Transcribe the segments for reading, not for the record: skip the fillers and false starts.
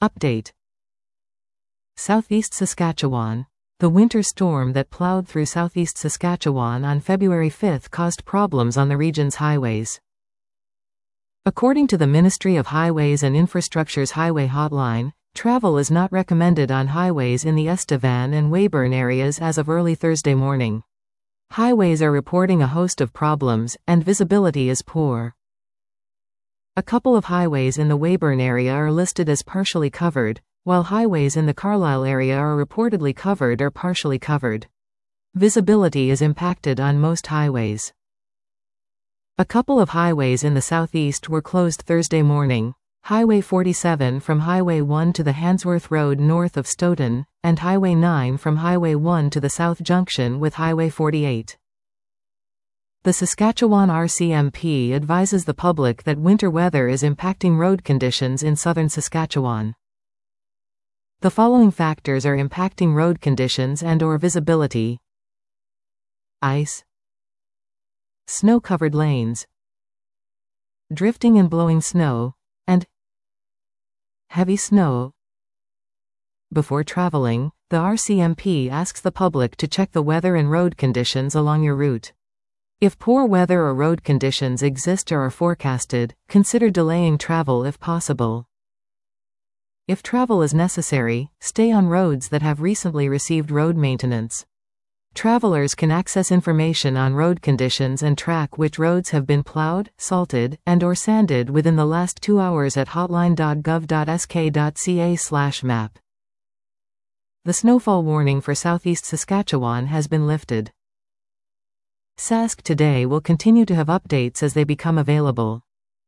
Update. Southeast Saskatchewan. The winter storm that plowed through southeast Saskatchewan on February 5 caused problems on the region's highways. According to the Ministry of Highways and Infrastructure's Highway Hotline, travel is not recommended on highways in the Estevan and Weyburn areas as of early Thursday morning. Highways are reporting a host of problems, and visibility is poor. A couple of highways in the Weyburn area are listed as partially covered, while highways in the Carlisle area are reportedly covered or partially covered. Visibility is impacted on most highways. A couple of highways in the southeast were closed Thursday morning: Highway 47 from Highway 1 to the Handsworth Road north of Stoughton, and Highway 9 from Highway 1 to the south junction with Highway 48. The Saskatchewan RCMP advises the public that winter weather is impacting road conditions in southern Saskatchewan. The following factors are impacting road conditions and/or visibility: ice, snow-covered lanes, drifting and blowing snow, and heavy snow. Before traveling, the RCMP asks the public to check the weather and road conditions along your route. If poor weather or road conditions exist or are forecasted, consider delaying travel if possible. If travel is necessary, stay on roads that have recently received road maintenance. Travelers can access information on road conditions and track which roads have been plowed, salted, and/or sanded within the last 2 hours at hotline.gov.sk.ca/map. The snowfall warning for southeast Saskatchewan has been lifted. Sask Today will continue to have updates as they become available.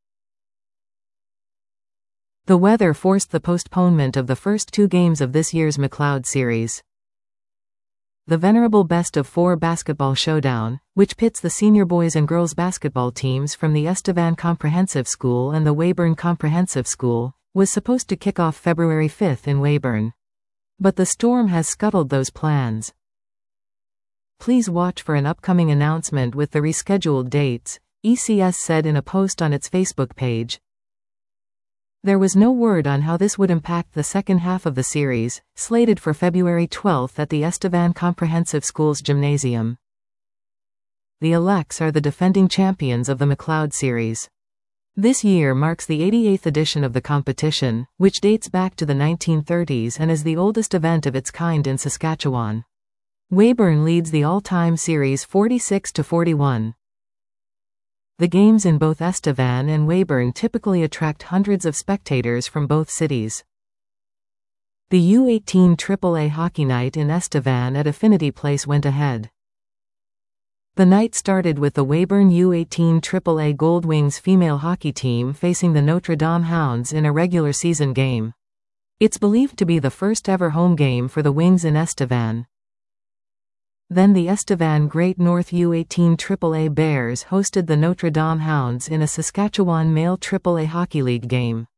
The weather forced the postponement of the first 2 games of this year's McLeod Series. The venerable best-of-4 basketball showdown, which pits the senior boys and girls basketball teams from the Estevan Comprehensive School and the Weyburn Comprehensive School, was supposed to kick off February 5 in Weyburn. But the storm has scuttled those plans. Please watch for an upcoming announcement with the rescheduled dates, ECS said in a post on its Facebook page. There was no word on how this would impact the second half of the series, slated for February 12 at the Estevan Comprehensive School's gymnasium. The Alex are the defending champions of the McLeod Series. This year marks the 88th edition of the competition, which dates back to the 1930s and is the oldest event of its kind in Saskatchewan. Weyburn leads the all-time series 46-41. The games in both Estevan and Weyburn typically attract hundreds of spectators from both cities. The U18 AAA Hockey Night in Estevan at Affinity Place went ahead. The night started with the Weyburn U18 AAA Goldwings female hockey team facing the Notre Dame Hounds in a regular season game. It's believed to be the first ever home game for the Wings in Estevan. Then the Estevan Great North U18 AAA Bears hosted the Notre Dame Hounds in a Saskatchewan Male AAA Hockey League game.